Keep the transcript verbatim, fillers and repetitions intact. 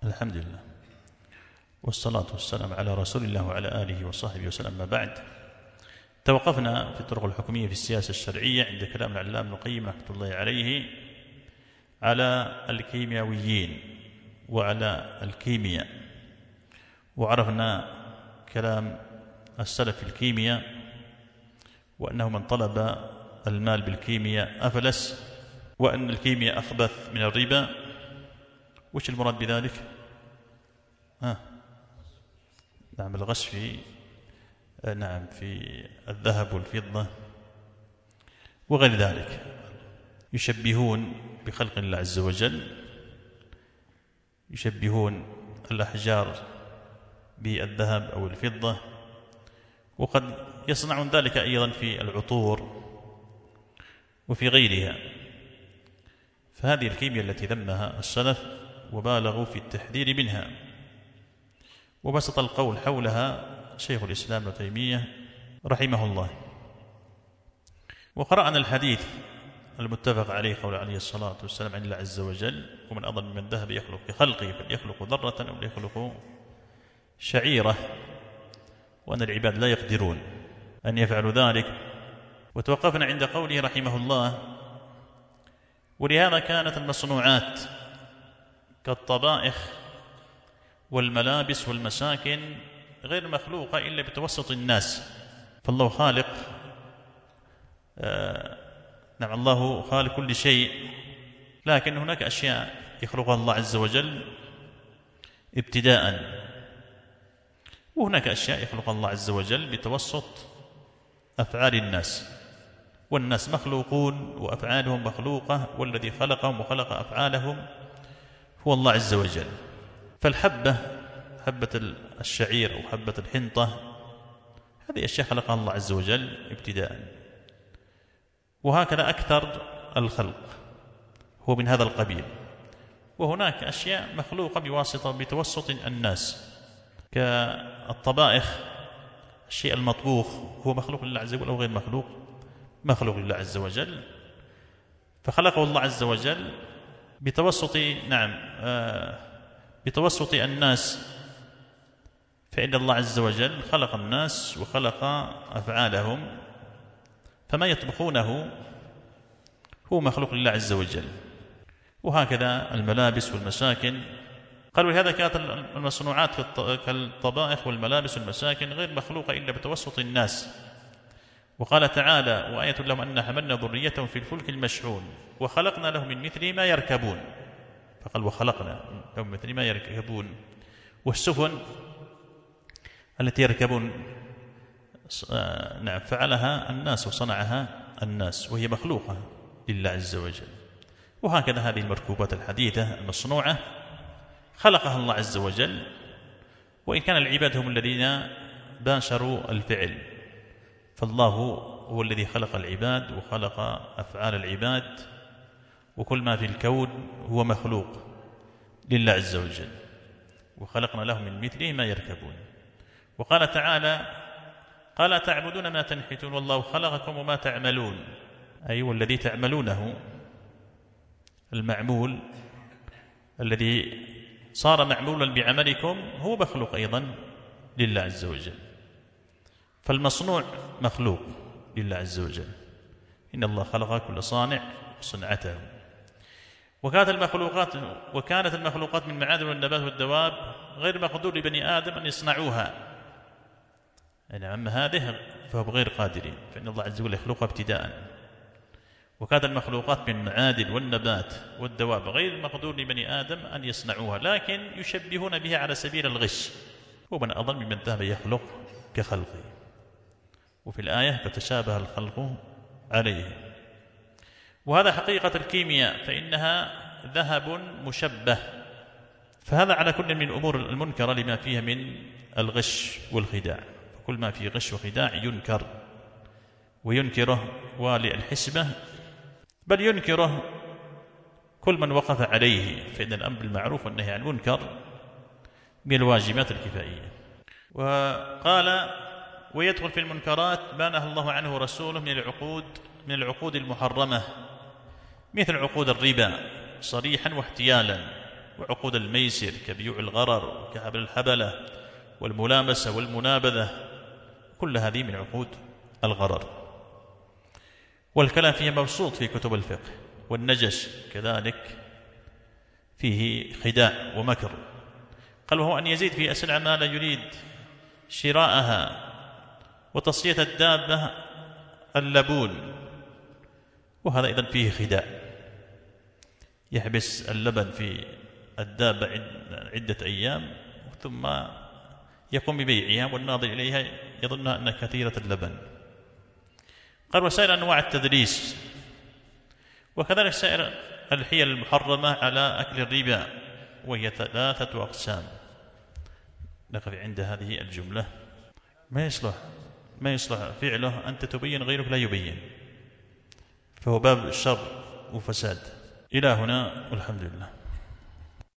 الحمد لله والصلاة والسلام على رسول الله وعلى آله وصحبه وسلم. ما بعد، توقفنا في الطرق الحكمية في السياسة الشرعية عند كلام العلامة ابن القيم رحمة الله عليه على الكيميائيين وعلى الكيمياء، وعرفنا كلام السلف في الكيمياء وأنه من طلب المال بالكيمياء أفلس، وأن الكيمياء أخبث من الربا. وش المراد بذلك؟ ها نعم الغش في نعم في الذهب والفضة وغير ذلك. يشبهون بخلق الله عز وجل، يشبهون الأحجار بالذهب أو الفضة، وقد يصنعون ذلك أيضا في العطور وفي غيرها. فهذه الكيمياء التي ذمها السلف وبالغوا في التحذير منها، وبسط القول حولها شيخ الإسلام ابن تيمية رحمه الله. وقرأنا الحديث المتفق عليه قول عليه الصلاة والسلام عن الله عز وجل: ومن أظلم ممن ذهب يخلق بخلقه فليخلق ذرة أو ليخلق شعيرة، وأن العباد لا يقدرون أن يفعلوا ذلك. وتوقفنا عند قوله رحمه الله: ولهذا كانت المصنوعات كالطبائخ والملابس والمساكن غير مخلوقة إلا بتوسط الناس. فالله خالق آه نعم الله خالق كل شيء، لكن هناك أشياء يخلقها الله عز وجل ابتداء، وهناك أشياء يخلقها الله عز وجل بتوسط أفعال الناس. والناس مخلوقون وأفعالهم مخلوقة، والذي خلقهم وخلق أفعالهم هو الله عز وجل. فالحبة، حبة الشعير أو حبة الحنطة، هذه أشياء خلقها الله عز وجل ابتداء، وهكذا أكثر الخلق هو من هذا القبيل. وهناك أشياء مخلوقة بواسطة بتوسط الناس كالطبائخ، الشيء المطبوخ هو مخلوق لله عز وجل أو غير مخلوق؟ مخلوق لله عز وجل، فخلقه الله عز وجل بتوسط نعم آه بتوسط الناس. فإن الله عز وجل خلق الناس وخلق أفعالهم، فما يطبخونه هو مخلوق لله عز وجل. وهكذا الملابس والمساكن. قالوا لهذا كانت المصنوعات كالطبائخ والملابس والمساكن غير مخلوقة إلا بتوسط الناس. وقال تعالى: وآية لهم أن حملنا ذريتهم في الفلك المشحون وخلقنا لهم من مثله ما يركبون. فقال: وخلقنا لهم من مثله ما يركبون. والسفن التي يركبون نعم فعلها الناس وصنعها الناس، وهي مخلوقة لله عز وجل. وهكذا هذه المركوبات الحديثة المصنوعة خلقها الله عز وجل، وإن كان العباد هم الذين باشروا الفعل، فالله هو الذي خلق العباد وخلق أفعال العباد، وكل ما في الكون هو مخلوق لله عز وجل. وخلقنا لهم من مثله ما يركبون. وقال تعالى: قال تعبدون ما تنحتون والله خلقكم وما تعملون. أي والذي تعملونه، المعمول الذي صار معمولا بعملكم هو مخلوق أيضا لله عز وجل. فالمصنوع مخلوق لله عز وجل، إن الله خلق كل صانع صنعته. وكانت المخلوقات وكانت المخلوقات من معادن والنبات والدواب غير مقدور لبني آدم أن يصنعوها. يعني أما هذه فهم غير قادرين، فإن الله عز وجل يخلقها ابتداء. وكانت المخلوقات من معادن والنبات والدواب غير مقدور لبني آدم أن يصنعوها، لكن يشبهون بها على سبيل الغش. ومن أظن ممن ذهب يخلق كخلقه. وفي الآية: فتشابه الخلق عليه. وهذا حقيقة الكيمياء، فإنها ذهب مشبه. فهذا على كل من الأمور المنكرة لما فيها من الغش والخداع. كل ما فيه غش وخداع ينكر، وينكره والي الحسبة، بل ينكره كل من وقف عليه. فإن الأمر بالمعروف والنهي عن المنكر من الواجبات الكفائية. وقال: ويدخل في المنكرات ما نهى الله عنه ورسوله من العقود من العقود المحرمة، مثل عقود الربا صريحا واحتيالا، وعقود الميسر كبيوع الغرر وكحبل الحبلة والملامسة والمنابذة، كل هذه من عقود الغرر، والكلام فيها مبسوط في كتب الفقه. والنجش كذلك فيه خداع ومكر. قال وهو أن يزيد في أسلع ما لا يريد شراءها وتصفية الدابة اللبون، وهذا أيضا فيه خداع، يحبس اللبن في الدابة عدة أيام ثم يقوم ببيعها والناظر إليها يظنها أنها كثيرة اللبن. قال وسائر أنواع التدريس، وكذلك سائر الحيل المحرمة على أكل الربا، وهي ثلاثة أقسام. نقف عند هذه الجملة. ما يصلح ما يصلح فعله أنت تبين غيرك لا يبين، فهو باب الشر وفساد. إلى هنا والحمد لله.